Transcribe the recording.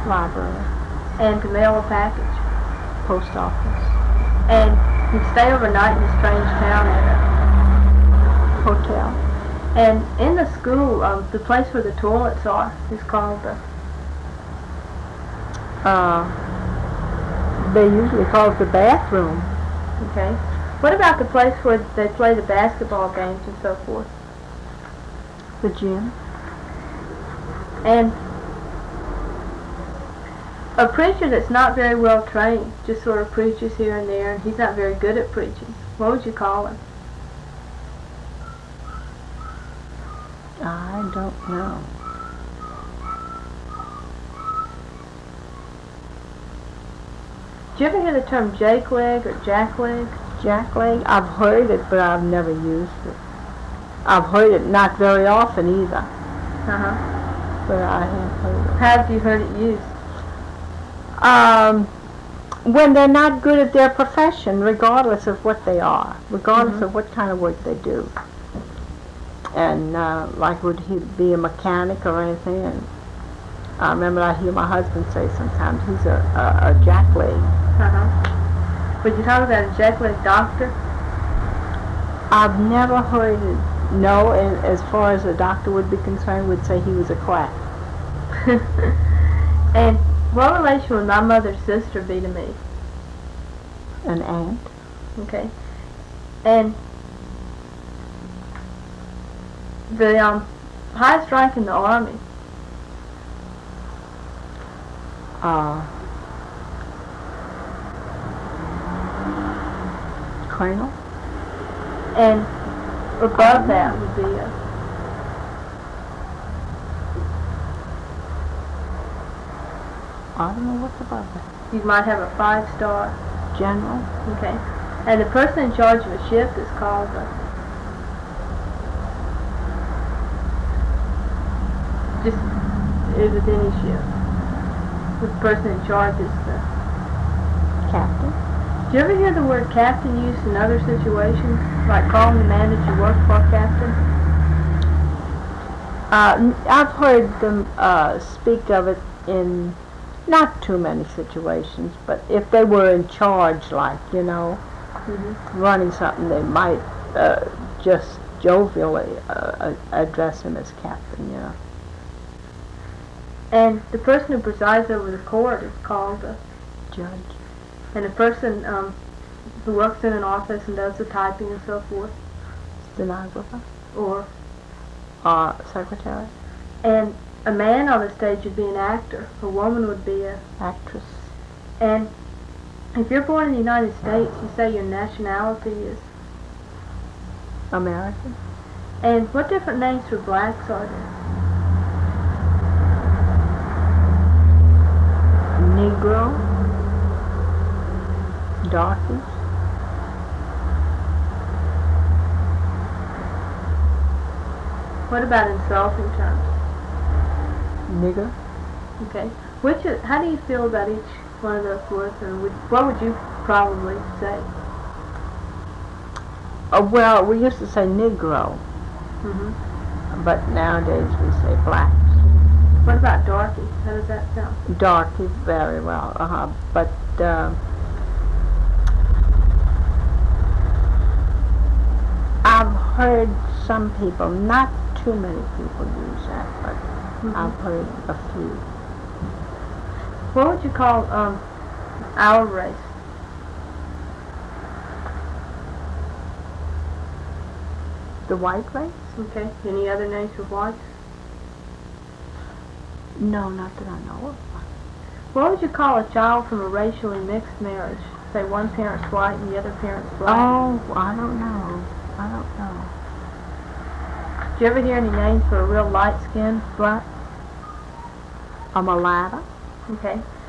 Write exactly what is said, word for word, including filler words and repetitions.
Library. And to mail a package? Post office. And you stay overnight in a strange town at a hotel. And in the school, um, the place where the toilets are is called the... Uh, they usually call it the bathroom. Okay. What about the place where they play the basketball games and so forth? The gym. And a preacher that's not very well trained, just sort of preaches here and there, and he's not very good at preaching, what would you call him? I don't know. Did you ever hear the term jakeleg or jackleg? Jackleg? I've heard it, but I've never used it. I've heard it not very often either. Uh-huh. But I have heard it. How have you heard it used? Um, when they're not good at their profession, regardless of what they are, regardless mm-hmm. of what kind of work they do. And uh, like would he be a mechanic or anything? And I remember I hear my husband say sometimes he's a, a, a jackleg. Uh-huh. Would you talk about a jackleg doctor? I've never heard it. No, and as far as a doctor would be concerned, would say he was a quack. And what relation would my mother's sister be to me? An aunt. Okay. And the um, highest rank in the Army? Uh, colonel. And above that would be a... I don't know what's above that. You might have a five-star... General. Okay. And the person in charge of a ship is called a... Just with any ship. The person in charge is the... Captain. Do you ever hear the word captain used in other situations? Like calling the man that you work for captain? Uh, I've heard them uh, speak of it in not too many situations, but if they were in charge, like, you know, mm-hmm. running something, they might uh, just jovially uh, address him as captain, you know. And the person who presides over the court is called a judge. And the person um, who works in an office and does the typing and so forth. Stenographer. Or? Uh, secretary. And a man on the stage would be an actor. A woman would be a... actress. And if you're born in the United States, you say your nationality is? American. And what different names for blacks are there? Negro. Darkies. What about insulting terms? Nigger. Okay. Which is, how do you feel about each one of those words, and would, what would you probably say? Uh, well, we used to say Negro, mm-hmm. but nowadays we say black. What about darky? How does that sound? Darky, very well. Uh-huh. But uh, I've heard some people, not too many people use that, but mm-hmm. I've heard a few. What would you call um, our race? The white race? Okay. Any other names for whites? No, not that I know of. What would you call a child from a racially mixed marriage? Say one parent's white and the other parent's black. Oh, I don't know. I don't know. Did you ever hear any names for a real light-skinned black? A mulatto. Okay.